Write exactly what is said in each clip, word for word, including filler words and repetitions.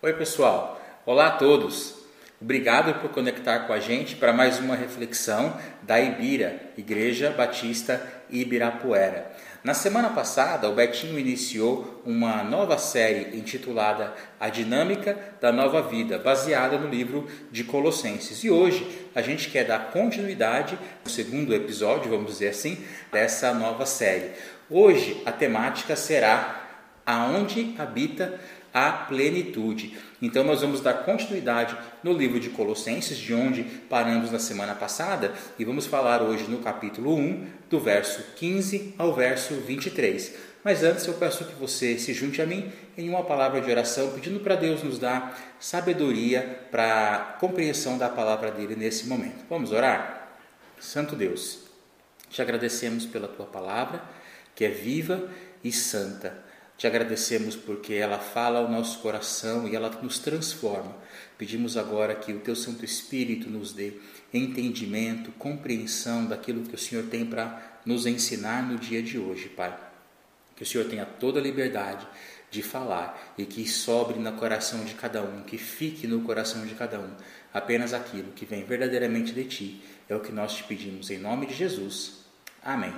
Oi pessoal, olá a todos. Obrigado por conectar com a gente para mais uma reflexão da Ibira, Igreja Batista Ibirapuera. Na semana passada, o Betinho iniciou uma nova série intitulada A Dinâmica da Nova Vida, baseada no livro de Colossenses. E hoje a gente quer dar continuidade ao segundo episódio, vamos dizer assim, dessa nova série. Hoje a temática será Aonde Habita a Plenitude. Então nós vamos dar continuidade no livro de Colossenses, de onde paramos na semana passada, e vamos falar hoje no capítulo um, do verso quinze ao verso vinte e três. Mas antes eu peço que você se junte a mim em uma palavra de oração, pedindo para Deus nos dar sabedoria para a compreensão da palavra dele nesse momento. Vamos orar? Santo Deus, te agradecemos pela tua palavra, que é viva e santa. Te agradecemos porque ela fala ao nosso coração e ela nos transforma. Pedimos agora que o Teu Santo Espírito nos dê entendimento, compreensão daquilo que o Senhor tem para nos ensinar no dia de hoje, Pai. Que o Senhor tenha toda a liberdade de falar e que sobre no coração de cada um, que fique no coração de cada um apenas aquilo que vem verdadeiramente de Ti. É o que nós te pedimos em nome de Jesus. Amém.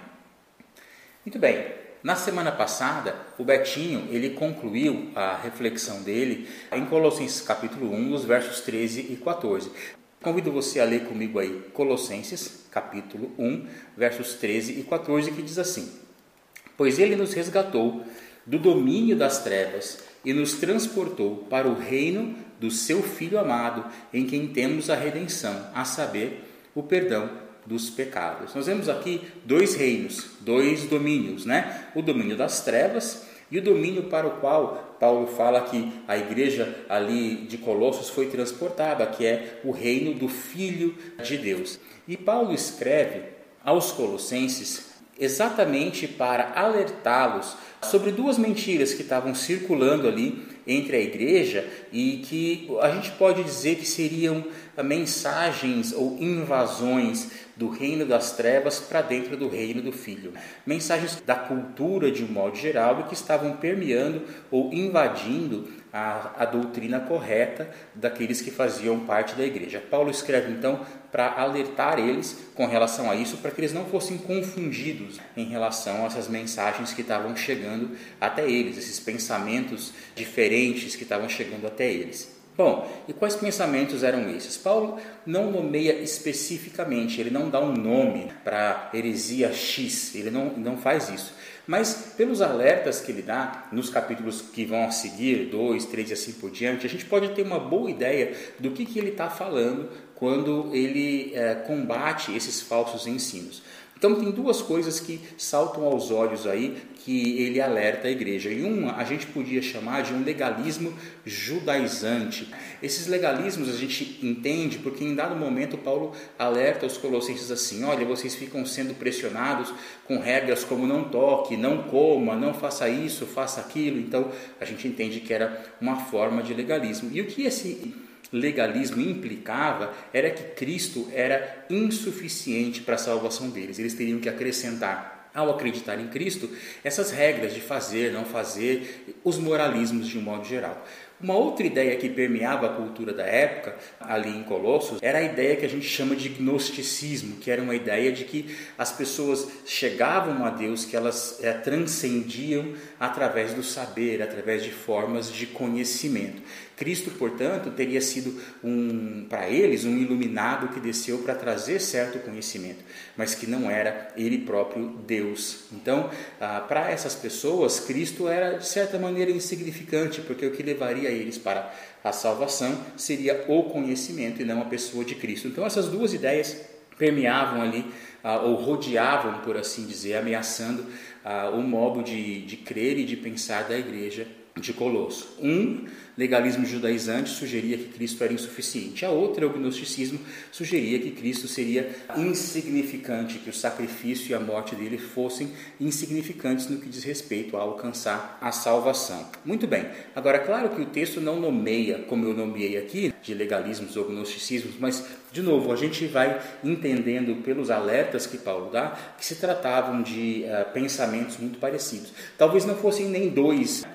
Muito bem. Na semana passada, o Betinho ele concluiu a reflexão dele em Colossenses capítulo um, os versos treze e quatorze. Convido você a ler comigo aí Colossenses capítulo um, versos treze e quatorze, que diz assim: Pois ele nos resgatou do domínio das trevas e nos transportou para o reino do seu Filho amado, em quem temos a redenção, a saber, o perdão dos pecados. Nós vemos aqui dois reinos, dois domínios, né? O domínio das trevas e o domínio para o qual Paulo fala que a igreja ali de Colossos foi transportada, que é o reino do Filho de Deus. E Paulo escreve aos Colossenses exatamente para alertá-los sobre duas mentiras que estavam circulando ali entre a igreja e que a gente pode dizer que seriam mensagens ou invasões do reino das trevas para dentro do reino do Filho. Mensagens da cultura de um modo geral e que estavam permeando ou invadindo a, a doutrina correta daqueles que faziam parte da igreja. Paulo escreve então para alertar eles com relação a isso, para que eles não fossem confundidos em relação a essas mensagens que estavam chegando até eles, esses pensamentos diferentes que estavam chegando até eles. Bom, e quais pensamentos eram esses? Paulo não nomeia especificamente, ele não dá um nome para heresia X, ele não, não faz isso. Mas pelos alertas que ele dá nos capítulos que vão a seguir, dois, três e assim por diante, a gente pode ter uma boa ideia do que, que ele está falando quando ele é, combate esses falsos ensinos. Então tem duas coisas que saltam aos olhos aí que ele alerta a igreja. E uma a gente podia chamar de um legalismo judaizante. Esses legalismos a gente entende porque em dado momento Paulo alerta os colossenses assim: olha, vocês ficam sendo pressionados com regras como não toque, não coma, não faça isso, faça aquilo. Então a gente entende que era uma forma de legalismo. E o que esse legalismo implicava era que Cristo era insuficiente para a salvação deles. Eles teriam que acrescentar, ao acreditar em Cristo, essas regras de fazer, não fazer, os moralismos de um modo geral. Uma outra ideia que permeava a cultura da época, ali em Colossos, era a ideia que a gente chama de gnosticismo, que era uma ideia de que as pessoas chegavam a Deus, que elas é, transcendiam através do saber, através de formas de conhecimento. Cristo, portanto, teria sido, um, para eles, um iluminado que desceu para trazer certo conhecimento, mas que não era ele próprio Deus. Então, ah, para essas pessoas, Cristo era, de certa maneira, insignificante, porque o que levaria eles para a salvação seria o conhecimento e não a pessoa de Cristo. Então essas duas ideias permeavam ali, ah, ou rodeavam, por assim dizer, ameaçando ah, o modo de, de crer e de pensar da igreja de Colosso. Um legalismo judaizante sugeria que Cristo era insuficiente. A outra, o gnosticismo, sugeria que Cristo seria insignificante, que o sacrifício e a morte dele fossem insignificantes no que diz respeito a alcançar a salvação. Muito bem. Agora, claro que o texto não nomeia, como eu nomeei aqui, de legalismos ou gnosticismos, mas, de novo, a gente vai entendendo pelos alertas que Paulo dá que se tratavam de uh, pensamentos muito parecidos. Talvez não fossem nem dois, como eu citei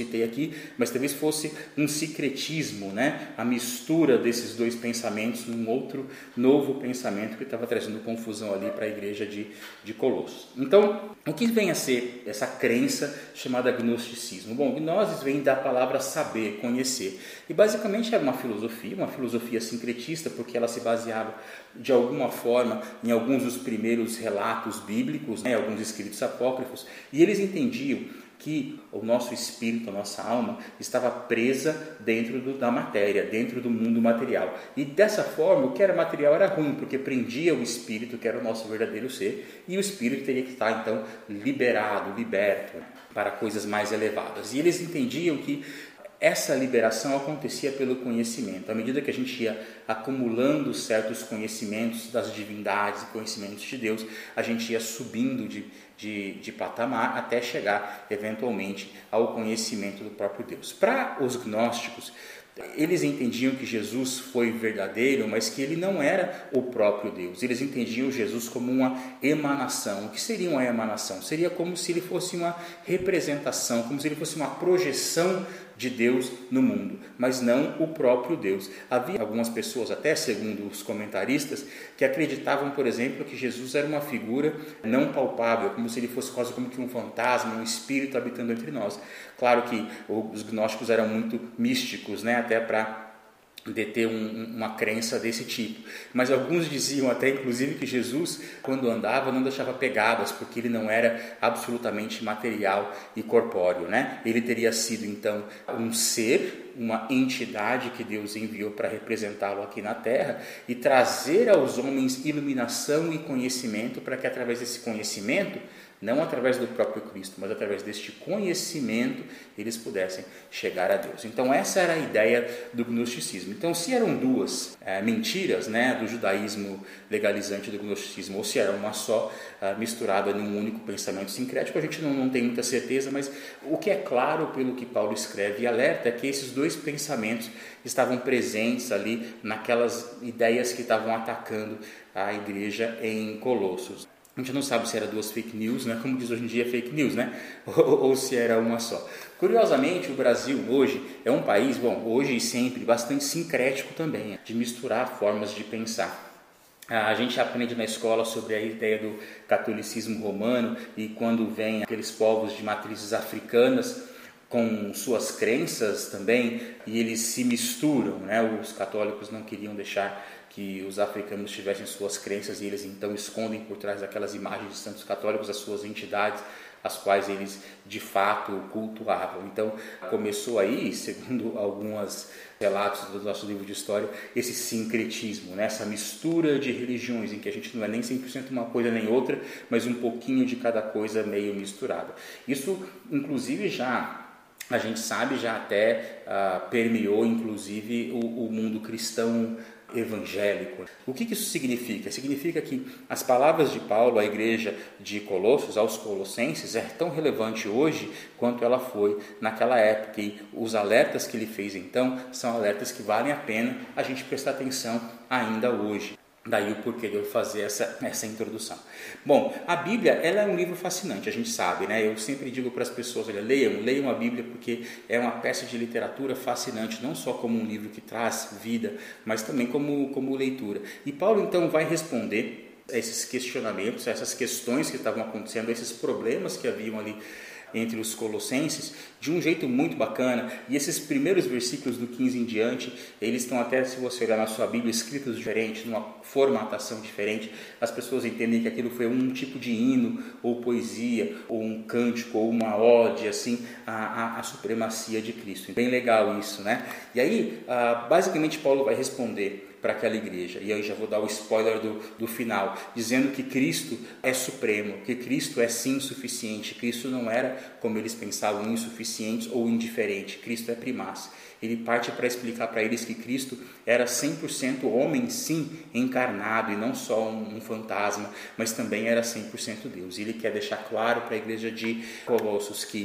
citei aqui, mas talvez fosse um sincretismo, né? A mistura desses dois pensamentos num outro novo pensamento que estava trazendo confusão ali para a igreja de, de Colossos. Então, o que vem a ser essa crença chamada gnosticismo? Bom, gnosis vem da palavra saber, conhecer, e basicamente era uma filosofia, uma filosofia sincretista, porque ela se baseava de alguma forma em alguns dos primeiros relatos bíblicos, né, alguns escritos apócrifos, e eles entendiam que o nosso espírito, a nossa alma, estava presa dentro do, da matéria, dentro do mundo material. E dessa forma, o que era material era ruim, porque prendia o espírito, que era o nosso verdadeiro ser, e o espírito teria que estar, então, liberado, liberto para coisas mais elevadas. E eles entendiam que essa liberação acontecia pelo conhecimento. À medida que a gente ia acumulando certos conhecimentos das divindades e conhecimentos de Deus, a gente ia subindo de, de, de patamar até chegar, eventualmente, ao conhecimento do próprio Deus. Para os gnósticos, eles entendiam que Jesus foi verdadeiro, mas que ele não era o próprio Deus. Eles entendiam Jesus como uma emanação. O que seria uma emanação? Seria como se ele fosse uma representação, como se ele fosse uma projeção de Deus no mundo, mas não o próprio Deus. Havia algumas pessoas, até segundo os comentaristas, que acreditavam, por exemplo, que Jesus era uma figura não palpável, como se ele fosse quase como que um fantasma, um espírito habitando entre nós. Claro que os gnósticos eram muito místicos, né, até para deter um, uma crença desse tipo, mas alguns diziam até inclusive que Jesus, quando andava, não deixava pegadas, porque ele não era absolutamente material e corpóreo, né? Ele teria sido então um ser, uma entidade que Deus enviou para representá-lo aqui na terra e trazer aos homens iluminação e conhecimento, para que através desse conhecimento, não através do próprio Cristo, mas através deste conhecimento, eles pudessem chegar a Deus. Então essa era a ideia do gnosticismo. Então se eram duas é, mentiras, né, do judaísmo legalizante do gnosticismo, ou se era uma só é, misturada num único pensamento sincrético, a gente não, não tem muita certeza, mas o que é claro pelo que Paulo escreve e alerta é que esses dois pensamentos estavam presentes ali naquelas ideias que estavam atacando a igreja em Colossos. A gente não sabe se era duas fake news, né? Como diz hoje em dia, fake news, né? Ou, ou se era uma só. Curiosamente, o Brasil hoje é um país, bom, hoje e sempre, bastante sincrético também, de misturar formas de pensar. A gente aprende na escola sobre a ideia do catolicismo romano, e quando vem aqueles povos de matrizes africanas com suas crenças também, e eles se misturam, né? Os católicos não queriam deixar que os africanos tivessem suas crenças, e eles então escondem por trás daquelas imagens de santos católicos as suas entidades, as quais eles de fato cultuavam. Então começou aí, segundo alguns relatos do nosso livro de história, esse sincretismo, né? Essa mistura de religiões, em que a gente não é nem cem por cento uma coisa nem outra, mas um pouquinho de cada coisa meio misturada. Isso inclusive já, a gente sabe, já até uh, permeou inclusive o, o mundo cristão evangélico. O que isso significa? Significa que as palavras de Paulo à igreja de Colossos, aos colossenses, é tão relevante hoje quanto ela foi naquela época, e os alertas que ele fez então são alertas que valem a pena a gente prestar atenção ainda hoje. Daí o porquê de eu fazer essa, essa introdução. Bom, a Bíblia, ela é um livro fascinante, a gente sabe, né? Eu sempre digo para as pessoas, olha, leiam, leiam a Bíblia, porque é uma peça de literatura fascinante, não só como um livro que traz vida, mas também como, como leitura. E Paulo, então, vai responder a esses questionamentos, a essas questões que estavam acontecendo, a esses problemas que haviam ali entre os colossenses, de um jeito muito bacana. E esses primeiros versículos do quinze em diante, eles estão até, se você olhar na sua Bíblia, escritos diferentes, numa formatação diferente. As pessoas entendem que aquilo foi um tipo de hino, ou poesia, ou um cântico, ou uma ode, assim, à, à, à supremacia de Cristo. Bem legal isso, né? E aí, basicamente, Paulo vai responder para aquela igreja, e aí já vou dar o spoiler do, do final, dizendo que Cristo é supremo, que Cristo é sim suficiente. Cristo não era, como eles pensavam, insuficiente ou indiferente. Cristo é primaz. Ele parte para explicar para eles que Cristo era cem por cento homem, sim, encarnado, e não só um, um fantasma, mas também era cem por cento Deus. E ele quer deixar claro para a igreja de Colossos que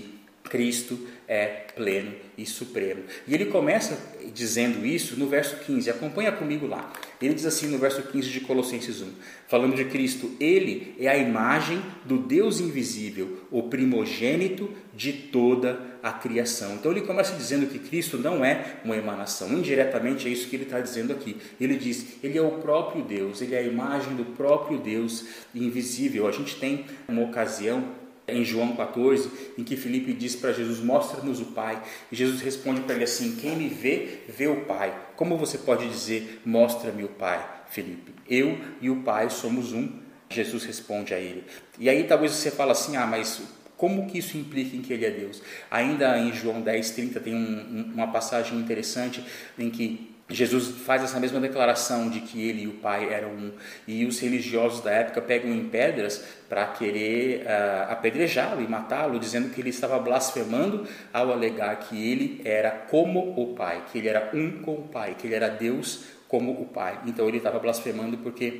Cristo é pleno e supremo. E ele começa dizendo isso no verso quinze, acompanha comigo lá. Ele diz assim no verso quinze de Colossenses um, falando de Cristo: ele é a imagem do Deus invisível, o primogênito de toda a criação. Então ele começa dizendo que Cristo não é uma emanação, indiretamente é isso que ele está dizendo aqui. Ele diz, ele é o próprio Deus, ele é a imagem do próprio Deus invisível. A gente tem uma ocasião em João quatorze, em que Filipe diz para Jesus, mostra-nos o Pai, e Jesus responde para ele assim, quem me vê, vê o Pai. Como você pode dizer, mostra-me o Pai, Filipe? Eu e o Pai somos um. Jesus responde a ele. E aí talvez você fale assim, ah, mas como que isso implica em que ele é Deus? Ainda em João dez, trinta tem um, um, uma passagem interessante em que Jesus faz essa mesma declaração de que ele e o Pai eram um, e os religiosos da época pegam em pedras para querer uh, apedrejá-lo e matá-lo, dizendo que ele estava blasfemando ao alegar que ele era como o Pai, que ele era um com o Pai, que ele era Deus como o Pai. Então ele estava blasfemando porque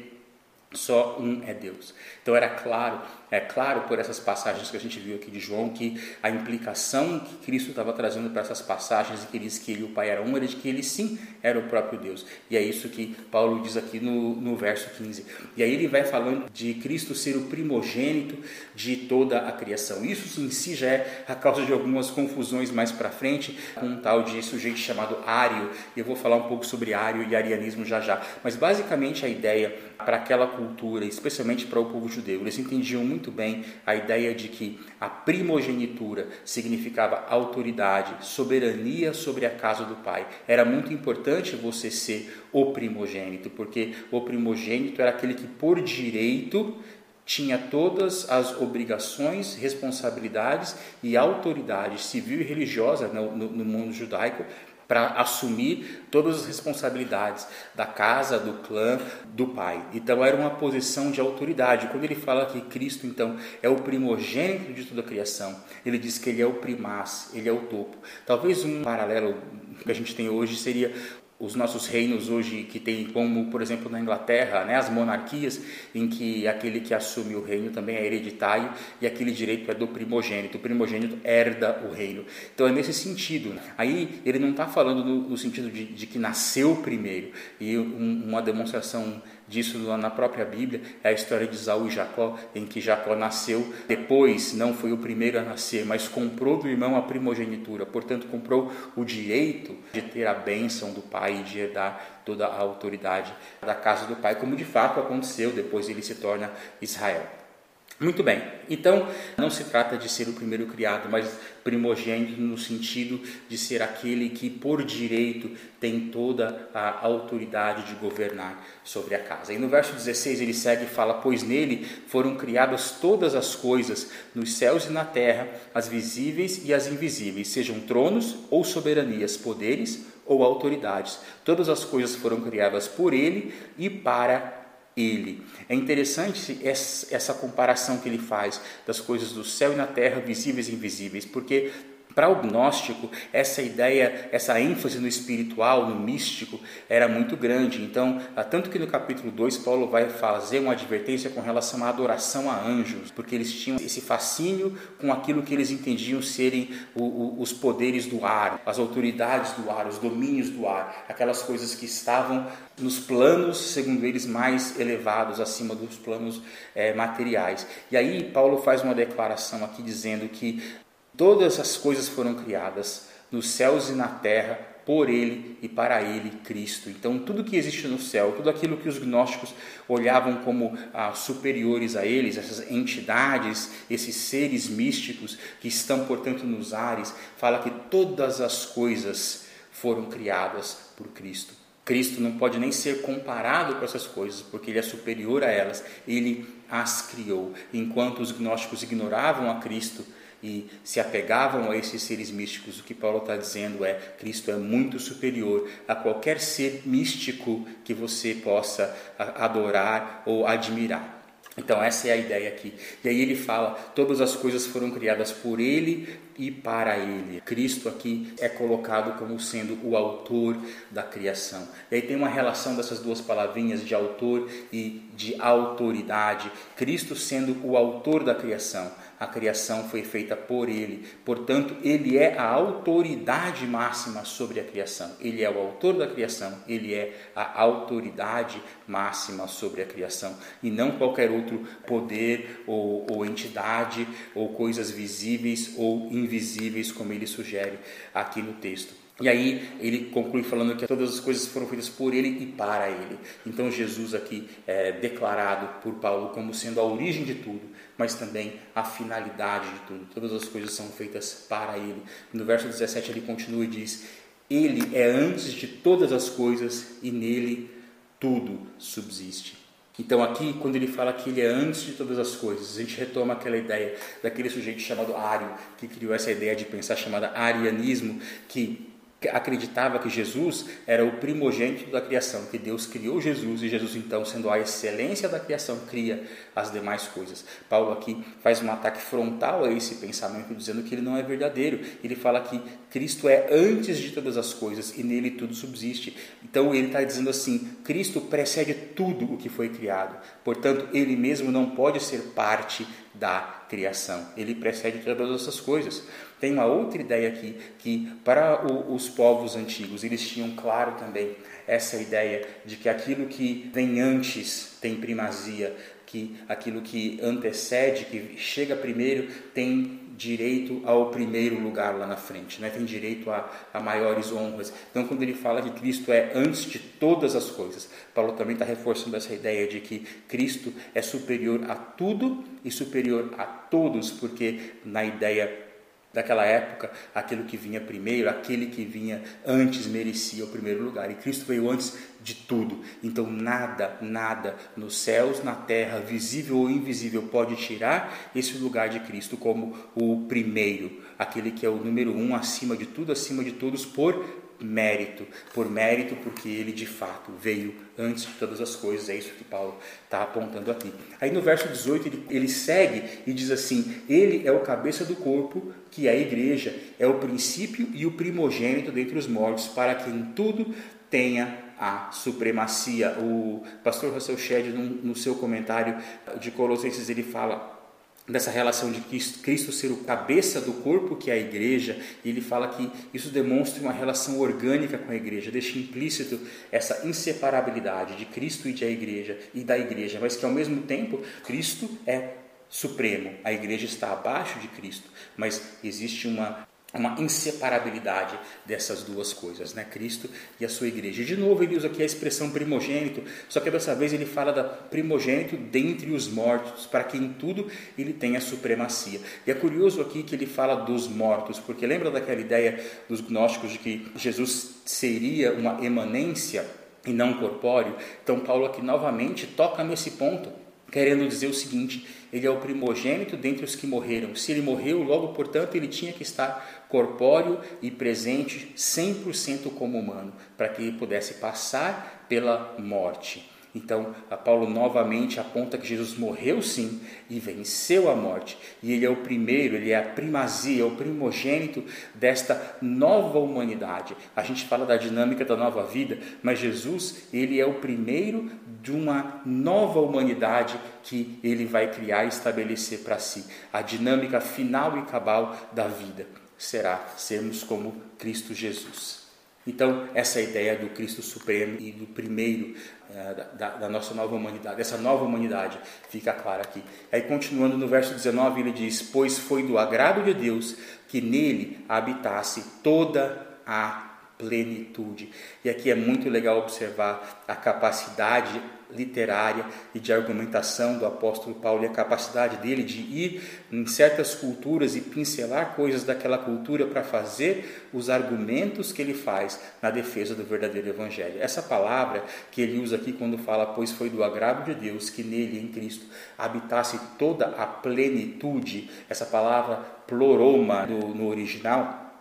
só um é Deus. Então era claro, é claro por essas passagens que a gente viu aqui de João, que a implicação que Cristo estava trazendo para essas passagens, e que diz que ele e o Pai eram um, era de que ele sim era o próprio Deus. E é isso que Paulo diz aqui no, no verso quinze. E aí ele vai falando de Cristo ser o primogênito de toda a criação. Isso em si já é a causa de algumas confusões mais para frente, com um tal de sujeito chamado Ário. Eu vou falar um pouco sobre Ário e arianismo já já. Mas basicamente a ideia para aquela cultura, especialmente para o povo judeu, eles entendiam muito bem a ideia de que a primogenitura significava autoridade, soberania sobre a casa do pai. Era muito importante você ser o primogênito, porque o primogênito era aquele que por direito tinha todas as obrigações, responsabilidades e autoridade civil e religiosa no, no, no mundo judaico, para assumir todas as responsabilidades da casa, do clã, do pai. Então era uma posição de autoridade. Quando ele fala que Cristo então é o primogênito de toda a criação, ele diz que ele é o primaz, ele é o topo. Talvez um paralelo que a gente tem hoje seria os nossos reinos hoje, que tem como, por exemplo, na Inglaterra, né, as monarquias, em que aquele que assume o reino também é hereditário e aquele direito é do primogênito. O primogênito herda o reino. Então é nesse sentido. Aí ele não está falando no, no sentido de, de que nasceu primeiro. E um, uma demonstração disso na própria Bíblia é a história de Esaú e Jacó, em que Jacó nasceu depois, não foi o primeiro a nascer, mas comprou do irmão a primogenitura, portanto comprou o direito de ter a bênção do pai e de herdar toda a autoridade da casa do pai, como de fato aconteceu, depois ele se torna Israel. Muito bem, então não se trata de ser o primeiro criado, mas primogênito no sentido de ser aquele que por direito tem toda a autoridade de governar sobre a casa. E no verso dezesseis ele segue e fala, pois nele foram criadas todas as coisas, nos céus e na terra, as visíveis e as invisíveis, sejam tronos ou soberanias, poderes ou autoridades. Todas as coisas foram criadas por ele e para ele. É interessante essa comparação que ele faz das coisas do céu e na terra, visíveis e invisíveis, porque para o gnóstico, essa ideia, essa ênfase no espiritual, no místico, era muito grande. Então, tanto que no capítulo dois, Paulo vai fazer uma advertência com relação à adoração a anjos, porque eles tinham esse fascínio com aquilo que eles entendiam serem o, o, os poderes do ar, as autoridades do ar, os domínios do ar, aquelas coisas que estavam nos planos, segundo eles, mais elevados, acima dos planos é, materiais. E aí, Paulo faz uma declaração aqui dizendo que todas as coisas foram criadas nos céus e na terra por ele e para ele, Cristo. Então, tudo que existe no céu, tudo aquilo que os gnósticos olhavam como ah, superiores a eles, essas entidades, esses seres místicos que estão, portanto, nos ares, fala que todas as coisas foram criadas por Cristo. Cristo não pode nem ser comparado com essas coisas, porque ele é superior a elas, ele as criou. Enquanto os gnósticos ignoravam a Cristo e se apegavam a esses seres místicos, o que Paulo está dizendo é, Cristo é muito superior a qualquer ser místico que você possa adorar ou admirar. Então essa é a ideia aqui. E aí ele fala, todas as coisas foram criadas por ele e para ele. Cristo aqui é colocado como sendo o autor da criação. E aí tem uma relação dessas duas palavrinhas de autor e de autoridade. Cristo sendo o autor da criação. a criação foi feita por Ele. Portanto, Ele é a autoridade máxima sobre a criação. Ele é o autor da criação, Ele é a autoridade máxima sobre a criação. E não qualquer outro poder ou, ou entidade ou coisas visíveis ou invisíveis, como ele sugere aqui no texto. E aí ele conclui falando que todas as coisas foram feitas por Ele e para Ele. Então Jesus aqui é declarado por Paulo como sendo a origem de tudo, mas também a finalidade de tudo. Todas as coisas são feitas para Ele. No verso dezessete ele continua e diz: Ele é antes de todas as coisas e nele tudo subsiste. Então aqui, quando ele fala que ele é antes de todas as coisas, a gente retoma aquela ideia daquele sujeito chamado Ário, que criou essa ideia de pensar chamada arianismo, que acreditava que Jesus era o primogênito da criação, que Deus criou Jesus e Jesus, então, sendo a excelência da criação, cria as demais coisas. Paulo aqui faz um ataque frontal a esse pensamento, dizendo que ele não é verdadeiro. Ele fala que Cristo é antes de todas as coisas e nele tudo subsiste. Então ele está dizendo assim: Cristo precede tudo o que foi criado, portanto ele mesmo não pode ser parte da criação, ele precede todas essas coisas. Tem uma outra ideia aqui, que para o, os povos antigos, eles tinham claro também essa ideia de que aquilo que vem antes tem primazia, que aquilo que antecede, que chega primeiro, tem direito ao primeiro lugar lá na frente, né? Tem direito a, a maiores honras. Então, quando ele fala que Cristo é antes de todas as coisas, Paulo também está reforçando essa ideia de que Cristo é superior a tudo e superior a todos, porque na ideia daquela época, aquilo que vinha primeiro, aquele que vinha antes merecia o primeiro lugar. E Cristo veio antes de tudo. Então nada, nada nos céus, na terra, visível ou invisível, pode tirar esse lugar de Cristo como o primeiro, aquele que é o número um, acima de tudo, acima de todos, por mérito, por mérito, porque ele de fato veio antes de todas as coisas. É isso que Paulo está apontando aqui. Aí no verso dezoito ele, ele segue e diz assim: ele é o cabeça do corpo, que é a igreja, é o princípio e o primogênito dentre os mortos, para que em tudo tenha a supremacia. O pastor Russell Shedd, no, no seu comentário de Colossenses, ele fala dessa relação de Cristo ser o cabeça do corpo, que é a igreja, e ele fala que isso demonstra uma relação orgânica com a igreja, deixa implícito essa inseparabilidade de Cristo e de a igreja e da igreja, mas que ao mesmo tempo Cristo é supremo, a igreja está abaixo de Cristo, mas existe uma uma inseparabilidade dessas duas coisas, né? Cristo e a sua igreja. E de novo ele usa aqui a expressão primogênito, só que dessa vez ele fala da primogênito dentre os mortos, para que em tudo ele tenha supremacia. E é curioso aqui que ele fala dos mortos, porque lembra daquela ideia dos gnósticos de que Jesus seria uma emanência e não corpóreo? Então Paulo aqui novamente toca nesse ponto, querendo dizer o seguinte: ele é o primogênito dentre os que morreram. Se ele morreu, logo, portanto, ele tinha que estar corpóreo e presente cem por cento como humano, para que ele pudesse passar pela morte. Então, a Paulo novamente aponta que Jesus morreu sim e venceu a morte. E ele é o primeiro, ele é a primazia, é o primogênito desta nova humanidade. A gente fala da dinâmica da nova vida, mas Jesus, ele é o primeiro de uma nova humanidade que ele vai criar e estabelecer para si. A dinâmica final e cabal da vida será sermos como Cristo Jesus. Então, essa ideia do Cristo Supremo e do primeiro uh, da, da nossa nova humanidade, essa nova humanidade, fica clara aqui. Aí, continuando no verso dezenove, ele diz: pois foi do agrado de Deus que nele habitasse toda a plenitude. E aqui é muito legal observar a capacidade literária e de argumentação do apóstolo Paulo e a capacidade dele de ir em certas culturas e pincelar coisas daquela cultura para fazer os argumentos que ele faz na defesa do verdadeiro evangelho. Essa palavra que ele usa aqui quando fala, pois foi do agrado de Deus que nele, em Cristo, habitasse toda a plenitude, essa palavra ploroma no, no original,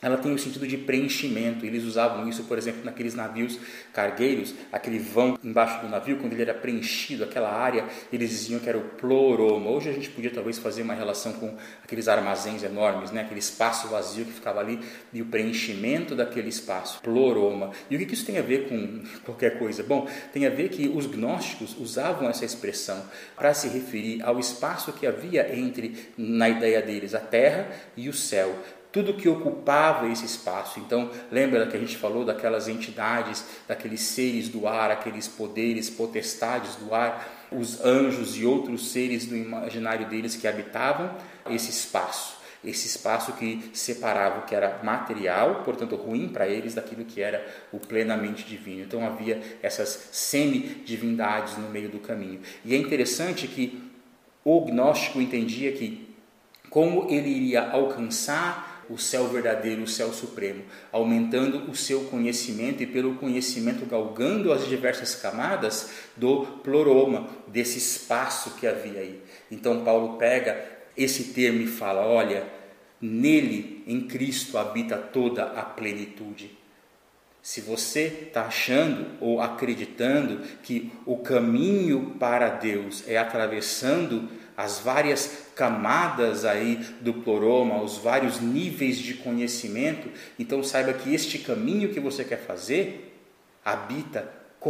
ela tem o sentido de preenchimento. Eles usavam isso, por exemplo, naqueles navios cargueiros, aquele vão embaixo do navio, quando ele era preenchido, aquela área, eles diziam que era o ploroma. Hoje a gente podia talvez fazer uma relação com aqueles armazéns enormes, né? Aquele espaço vazio que ficava ali, e o preenchimento daquele espaço, ploroma. E o que isso tem a ver com qualquer coisa? Bom, tem a ver que os gnósticos usavam essa expressão para se referir ao espaço que havia entre, na ideia deles, a terra e o céu. Tudo que ocupava esse espaço. Então, lembra que a gente falou daquelas entidades, daqueles seres do ar, aqueles poderes, potestades do ar, os anjos e outros seres do imaginário deles que habitavam esse espaço. Esse espaço que separava o que era material, portanto ruim para eles, daquilo que era o plenamente divino. Então havia essas semi-divindades no meio do caminho. E é interessante que o gnóstico entendia que como ele iria alcançar o céu verdadeiro, o céu supremo, aumentando o seu conhecimento e pelo conhecimento galgando as diversas camadas do ploroma, desse espaço que havia aí. Então Paulo pega esse termo e fala, olha, nele, em Cristo, habita toda a plenitude. Se você está achando ou acreditando que o caminho para Deus é atravessando as várias camadas aí do ploroma, os vários níveis de conhecimento, então saiba que este caminho que você quer fazer habita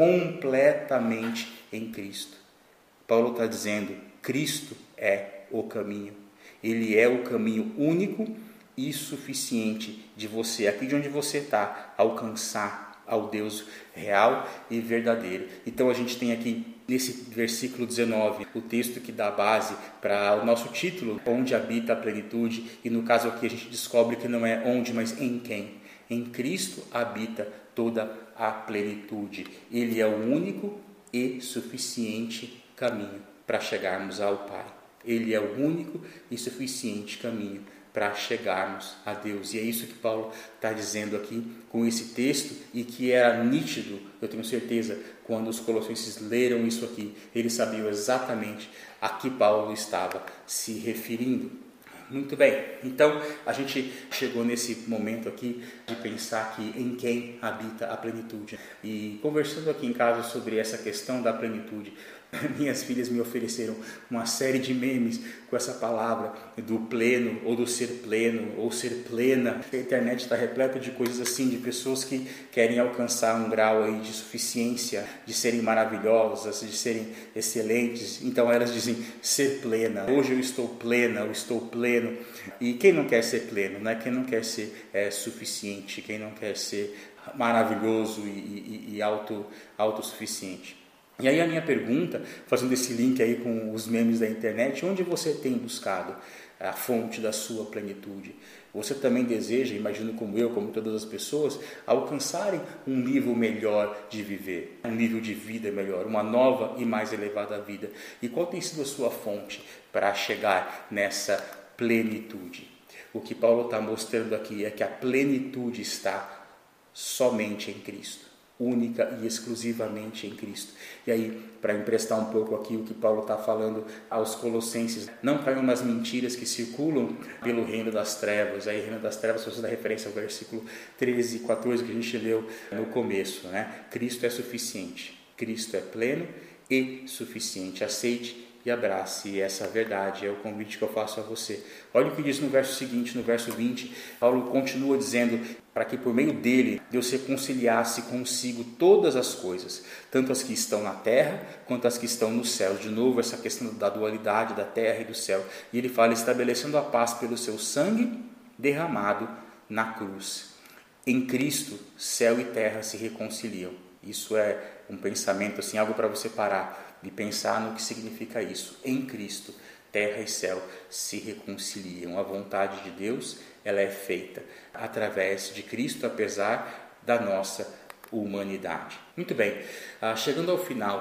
completamente em Cristo. Paulo está dizendo, Cristo é o caminho. Ele é o caminho único e suficiente de você, aqui de onde você está, alcançar ao Deus real e verdadeiro. Então a gente tem aqui nesse versículo dezenove o texto que dá base para o nosso título, onde habita a plenitude, e no caso aqui a gente descobre que não é onde, mas em quem. Em Cristo habita toda a plenitude. Ele é o único e suficiente caminho para chegarmos ao Pai. Ele é o único e suficiente caminho para chegarmos a Deus. E é isso que Paulo está dizendo aqui com esse texto, e que era nítido, eu tenho certeza, quando os colossenses leram isso aqui, eles sabiam exatamente a que Paulo estava se referindo. Muito bem, então a gente chegou nesse momento aqui de pensar que em quem habita a plenitude. E conversando aqui em casa sobre essa questão da plenitude, minhas filhas me ofereceram uma série de memes com essa palavra do pleno, ou do ser pleno, ou ser plena. A internet está repleta de coisas assim, de pessoas que querem alcançar um grau aí de suficiência, de serem maravilhosas, de serem excelentes. Então elas dizem ser plena. Hoje eu estou plena, eu estou pleno. E quem não quer ser pleno, né? Quem não quer ser é, suficiente, quem não quer ser maravilhoso e, e, e auto, autossuficiente. E aí a minha pergunta, fazendo esse link aí com os memes da internet, onde você tem buscado a fonte da sua plenitude? Você também deseja, imagino como eu, como todas as pessoas, alcançarem um nível melhor de viver, um nível de vida melhor, uma nova e mais elevada vida. E qual tem sido a sua fonte para chegar nessa plenitude? O que Paulo está mostrando aqui é que a plenitude está somente em Cristo. Única e exclusivamente em Cristo. E aí, para emprestar um pouco aqui o que Paulo está falando aos colossenses, não caiam nas mentiras que circulam pelo reino das trevas. Aí, reino das trevas, se você dá referência ao versículo treze e quatorze que a gente leu no começo, né? Cristo é suficiente, Cristo é pleno e suficiente. Aceite e abrace essa verdade, é o convite que eu faço a você. Olha o que diz no verso seguinte, no verso vinte, Paulo continua dizendo, para que por meio dele, Deus reconciliasse consigo todas as coisas, tanto as que estão na terra, quanto as que estão no céu. De novo, essa questão da dualidade da terra e do céu. E ele fala, estabelecendo a paz pelo seu sangue derramado na cruz. Em Cristo, céu e terra se reconciliam. Isso é um pensamento, assim, algo para você parar e pensar no que significa isso. Em Cristo, terra e céu se reconciliam. A vontade de Deus, ela é feita através de Cristo, apesar da nossa humanidade. Muito bem, ah, chegando ao final,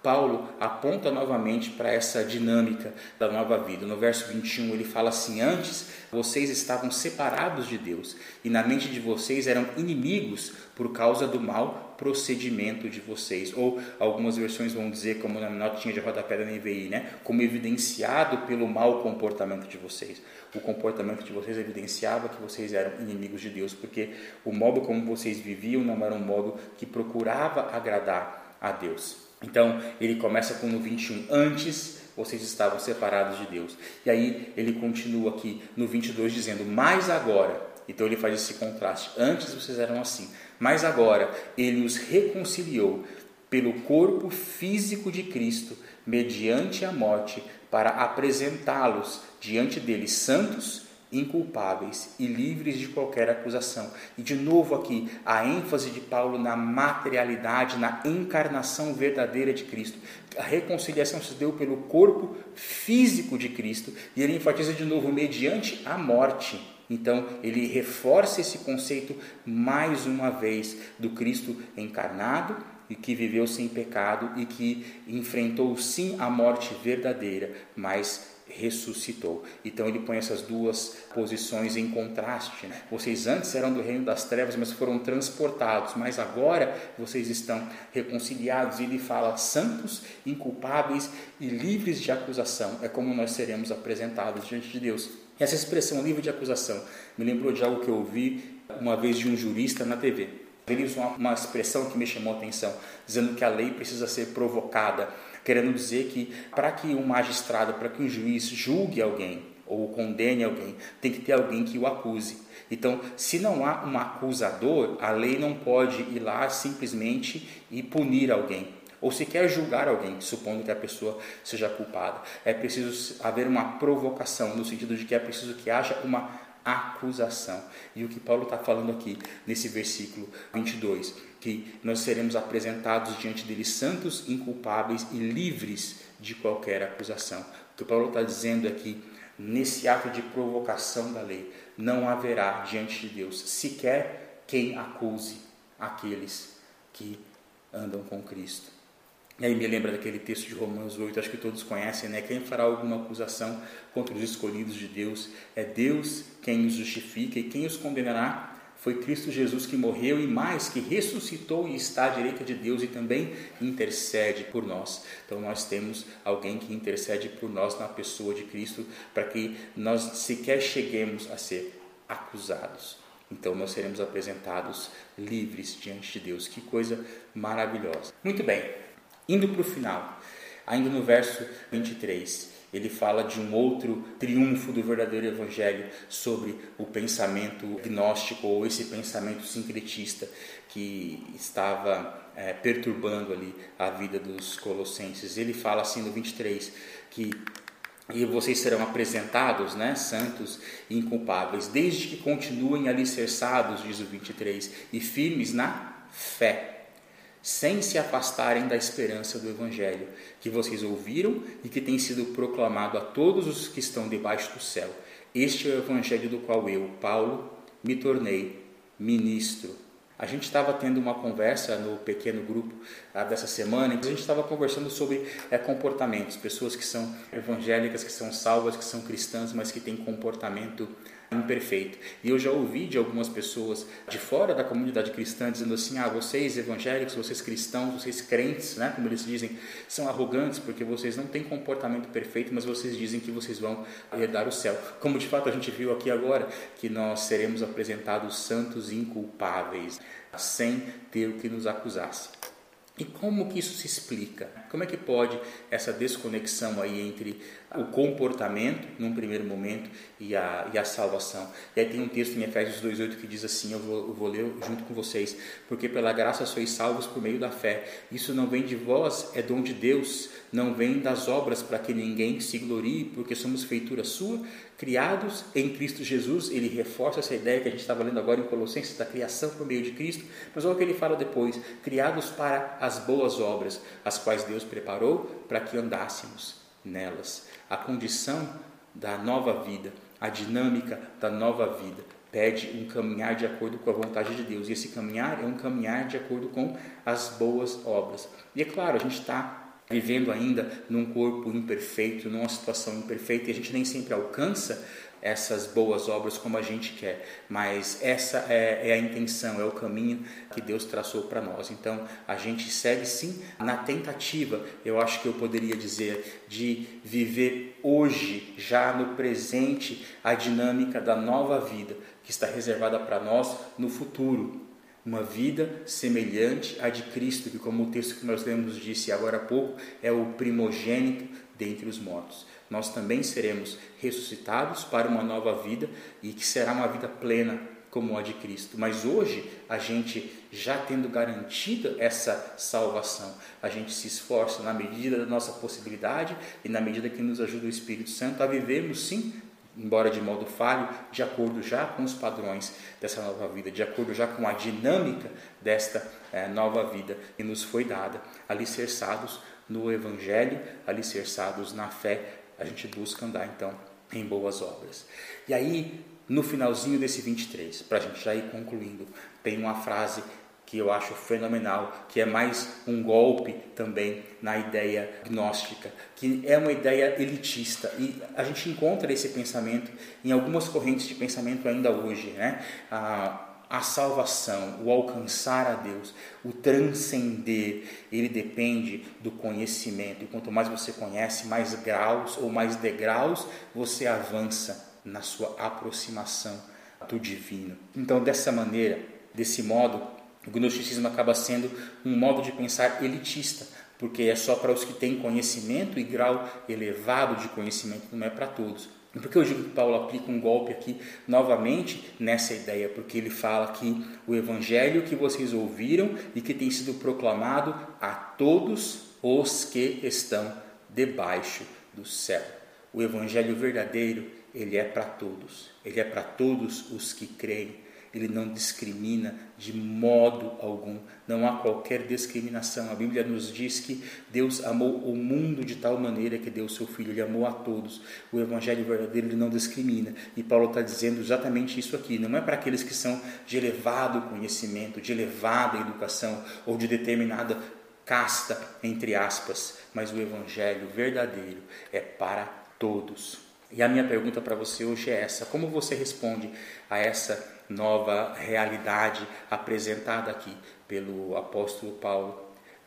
Paulo aponta novamente para essa dinâmica da nova vida. No verso vinte e um ele fala assim: antes vocês estavam separados de Deus e na mente de vocês eram inimigos por causa do mau procedimento de vocês. Ou algumas versões vão dizer, como na notinha de rodapé da N V I, né? Como evidenciado pelo mau comportamento de vocês. O comportamento de vocês evidenciava que vocês eram inimigos de Deus, porque o modo como vocês viviam não era um modo que procurava agradar a Deus. Então ele começa com no vinte e um: antes vocês estavam separados de Deus. E aí ele continua aqui no vinte e dois dizendo: mas agora. Então ele faz esse contraste: antes vocês eram assim, mas agora ele os reconciliou pelo corpo físico de Cristo mediante a morte, para apresentá-los diante dele santos, inculpáveis e livres de qualquer acusação. E de novo aqui a ênfase de Paulo na materialidade, na encarnação verdadeira de Cristo. A reconciliação se deu pelo corpo físico de Cristo, e ele enfatiza de novo mediante a morte. Então ele reforça esse conceito mais uma vez do Cristo encarnado e que viveu sem pecado e que enfrentou sim a morte verdadeira, mas ressuscitou. Então ele põe essas duas posições em contraste, né? Vocês antes eram do reino das trevas, mas foram transportados, mas agora vocês estão reconciliados. E ele fala santos, inculpáveis e livres de acusação. É como nós seremos apresentados diante de Deus. Essa expressão livre de acusação me lembrou de algo que eu ouvi uma vez de um jurista na T V. Ele usou uma expressão que me chamou a atenção, dizendo que a lei precisa ser provocada, querendo dizer que para que um magistrado, para que um juiz julgue alguém ou condene alguém, tem que ter alguém que o acuse. Então, se não há um acusador, a lei não pode ir lá simplesmente e punir alguém, ou sequer julgar alguém, supondo que a pessoa seja culpada. É preciso haver uma provocação, no sentido de que é preciso que haja uma acusação. E o que Paulo está falando aqui nesse versículo vinte e dois, que nós seremos apresentados diante dele santos, inculpáveis e livres de qualquer acusação. O que Paulo está dizendo aqui, nesse ato de provocação da lei, não haverá diante de Deus sequer quem acuse aqueles que andam com Cristo. E aí me lembra daquele texto de Romanos oito, acho que todos conhecem, né? Quem fará alguma acusação contra os escolhidos de Deus? É Deus quem os justifica, e quem os condenará? Foi Cristo Jesus, que morreu e mais, que ressuscitou e está à direita de Deus e também intercede por nós. Então nós temos alguém que intercede por nós na pessoa de Cristo, para que nós sequer cheguemos a ser acusados. Então nós seremos apresentados livres diante de Deus. Que coisa maravilhosa. Muito bem. Indo para o final, ainda no verso vinte e três, ele fala de um outro triunfo do verdadeiro evangelho sobre o pensamento gnóstico, ou esse pensamento sincretista que estava é, perturbando ali a vida dos colossenses. Ele fala assim no vinte e três, que e vocês serão apresentados, né, santos e inculpáveis, desde que continuem alicerçados, diz o vinte e três, e firmes na fé, sem se afastarem da esperança do Evangelho, que vocês ouviram e que tem sido proclamado a todos os que estão debaixo do céu. Este é o Evangelho do qual eu, Paulo, me tornei ministro. A gente estava tendo uma conversa no pequeno grupo ah, dessa semana, em que a gente estava conversando sobre é, comportamentos, pessoas que são evangélicas, que são salvas, que são cristãs, mas que têm comportamento imperfeito. E eu já ouvi de algumas pessoas de fora da comunidade cristã dizendo assim: ah, vocês evangélicos, vocês cristãos, vocês crentes, né, como eles dizem, são arrogantes porque vocês não têm comportamento perfeito, mas vocês dizem que vocês vão herdar o céu. Como de fato a gente viu aqui agora, que nós seremos apresentados santos e inculpáveis, sem ter o que nos acusasse. E como que isso se explica? Como é que pode essa desconexão aí entre o comportamento, num primeiro momento, e a, e a salvação? E aí tem um texto em Efésios dois oito que diz assim, eu vou, eu vou ler junto com vocês: porque pela graça sois salvos por meio da fé. Isso não vem de vós, é dom de Deus, não vem das obras para que ninguém se glorie, porque somos feitura sua, criados em Cristo Jesus. Ele reforça essa ideia que a gente estava lendo agora em Colossenses, da criação por meio de Cristo, mas olha o que ele fala depois: criados para as boas obras, as quais Deus preparou para que andássemos nelas. A condição da nova vida, a dinâmica da nova vida, pede um caminhar de acordo com a vontade de Deus, e esse caminhar é um caminhar de acordo com as boas obras. E é claro, a gente está vivendo ainda num corpo imperfeito, numa situação imperfeita, e a gente nem sempre alcança essas boas obras como a gente quer, mas essa é, é a intenção, é o caminho que Deus traçou para nós. Então a gente segue sim na tentativa, eu acho que eu poderia dizer, de viver hoje, já no presente, a dinâmica da nova vida que está reservada para nós no futuro. Uma vida semelhante à de Cristo, que, como o texto que nós lemos disse agora há pouco, é o primogênito dentre os mortos. Nós também seremos ressuscitados para uma nova vida e que será uma vida plena como a de Cristo. Mas hoje, a gente já tendo garantida essa salvação, a gente se esforça na medida da nossa possibilidade e na medida que nos ajuda o Espírito Santo a vivermos sim, embora de modo falho, de acordo já com os padrões dessa nova vida, de acordo já com a dinâmica desta é, nova vida que nos foi dada, alicerçados no Evangelho, alicerçados na fé, a gente busca andar então em boas obras. E aí, no finalzinho desse vinte e três, para a gente já ir concluindo, tem uma frase que eu acho fenomenal, que é mais um golpe também na ideia gnóstica, que é uma ideia elitista, e a gente encontra esse pensamento em algumas correntes de pensamento ainda hoje, né? A, a salvação, o alcançar a Deus, o transcender, ele depende do conhecimento, e quanto mais você conhece, mais graus ou mais degraus você avança na sua aproximação do divino. Então, dessa maneira, desse modo, o gnosticismo acaba sendo um modo de pensar elitista, porque é só para os que têm conhecimento e grau elevado de conhecimento, não é para todos. E por que eu digo que Paulo aplica um golpe aqui novamente nessa ideia? Porque ele fala que o evangelho que vocês ouviram e que tem sido proclamado a todos os que estão debaixo do céu. O evangelho verdadeiro, ele é para todos, ele é para todos os que creem. Ele não discrimina de modo algum, não há qualquer discriminação. A Bíblia nos diz que Deus amou o mundo de tal maneira que deu o seu Filho, Ele amou a todos. O Evangelho verdadeiro, ele não discrimina, e Paulo está dizendo exatamente isso aqui. Não é para aqueles que são de elevado conhecimento, de elevada educação, ou de determinada casta, entre aspas, mas o Evangelho verdadeiro é para todos. E a minha pergunta para você hoje é essa: como você responde a essa nova realidade apresentada aqui pelo apóstolo Paulo?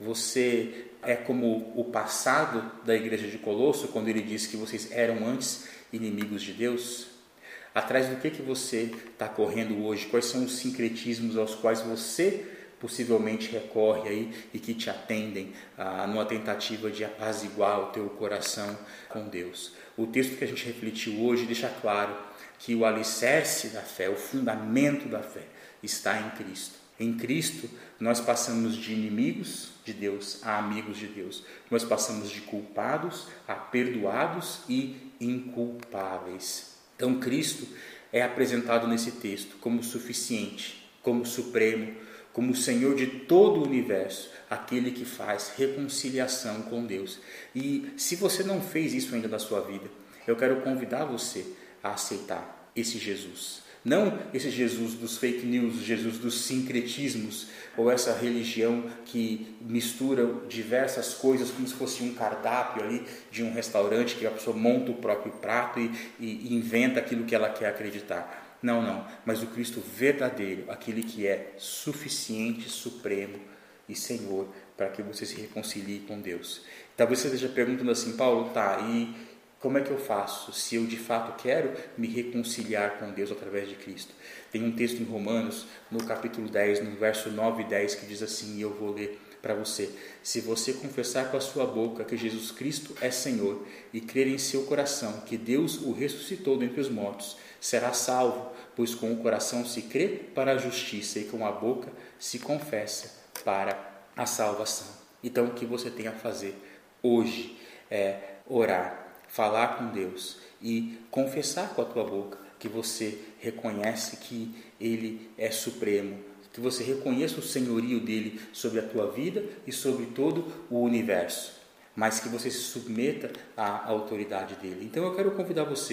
Você é como o passado da igreja de Colosso, quando ele diz que vocês eram antes inimigos de Deus? Atrás do que, que você está correndo hoje? Quais são os sincretismos aos quais você possivelmente recorre aí e que te atendem ah, numa tentativa de apaziguar o teu coração com Deus? O texto que a gente refletiu hoje deixa claro que o alicerce da fé, o fundamento da fé, está em Cristo. Em Cristo, nós passamos de inimigos de Deus a amigos de Deus. Nós passamos de culpados a perdoados e inculpáveis. Então, Cristo é apresentado nesse texto como suficiente, como supremo, como o Senhor de todo o universo, aquele que faz reconciliação com Deus. E se você não fez isso ainda na sua vida, eu quero convidar você a aceitar esse Jesus. Não esse Jesus dos fake news, Jesus dos sincretismos, ou essa religião que mistura diversas coisas como se fosse um cardápio ali de um restaurante, que a pessoa monta o próprio prato e, e inventa aquilo que ela quer acreditar. Não, não, mas o Cristo verdadeiro, aquele que é suficiente, supremo e Senhor, para que você se reconcilie com Deus. Talvez você esteja perguntando assim: Paulo, tá, e como é que eu faço se eu de fato quero me reconciliar com Deus através de Cristo? Tem um texto em Romanos, no capítulo dez, no verso nove e dez, que diz assim, e eu vou ler para você: se você confessar com a sua boca que Jesus Cristo é Senhor e crer em seu coração que Deus o ressuscitou dentre os mortos, será salvo, pois com o coração se crê para a justiça e com a boca se confessa para a salvação. Então o que você tem a fazer hoje é orar, falar com Deus e confessar com a tua boca que você reconhece que Ele é supremo, que você reconheça o senhorio dele sobre a tua vida e sobre todo o universo, mas que você se submeta à autoridade dele. Então eu quero convidar você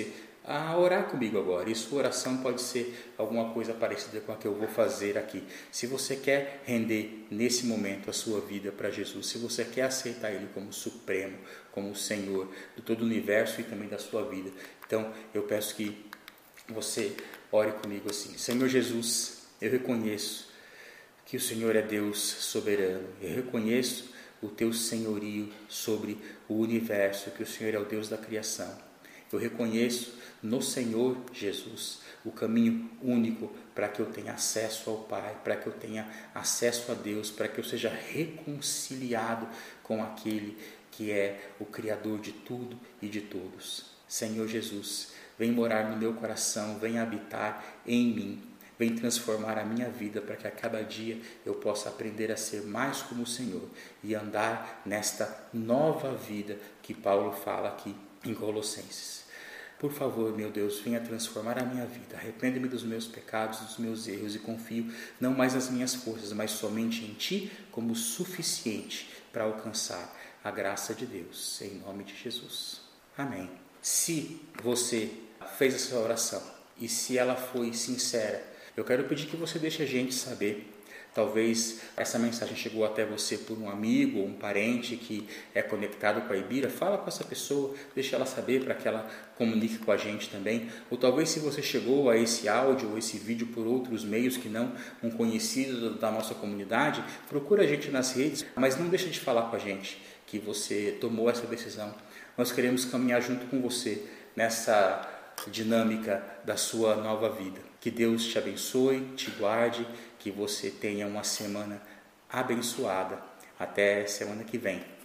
a orar comigo agora. E sua oração pode ser alguma coisa parecida com a que eu vou fazer aqui. Se você quer render nesse momento a sua vida para Jesus, se você quer aceitar Ele como Supremo, como o Senhor de todo o universo e também da sua vida, então eu peço que você ore comigo assim: Senhor Jesus, eu reconheço que o Senhor é Deus soberano, eu reconheço o teu senhorio sobre o universo, que o Senhor é o Deus da criação. Eu reconheço no Senhor Jesus o caminho único para que eu tenha acesso ao Pai, para que eu tenha acesso a Deus, para que eu seja reconciliado com aquele que é o Criador de tudo e de todos. Senhor Jesus, vem morar no meu coração, vem habitar em mim, vem transformar a minha vida para que a cada dia eu possa aprender a ser mais como o Senhor e andar nesta nova vida que Paulo fala aqui em Colossenses. Por favor, meu Deus, venha transformar a minha vida. Arrepende-me dos meus pecados, dos meus erros e confio não mais nas minhas forças, mas somente em Ti como suficiente para alcançar a graça de Deus. Em nome de Jesus. Amém. Se você fez essa oração e se ela foi sincera, eu quero pedir que você deixe a gente saber. Talvez essa mensagem chegou até você por um amigo ou um parente que é conectado com a Ibira. Fala com essa pessoa, deixa ela saber para que ela comunique com a gente também. Ou talvez se você chegou a esse áudio ou esse vídeo por outros meios que não um conhecido da nossa comunidade, procura a gente nas redes, mas não deixa de falar com a gente que você tomou essa decisão. Nós queremos caminhar junto com você nessa dinâmica da sua nova vida. Que Deus te abençoe, te guarde, que você tenha uma semana abençoada. Até semana que vem.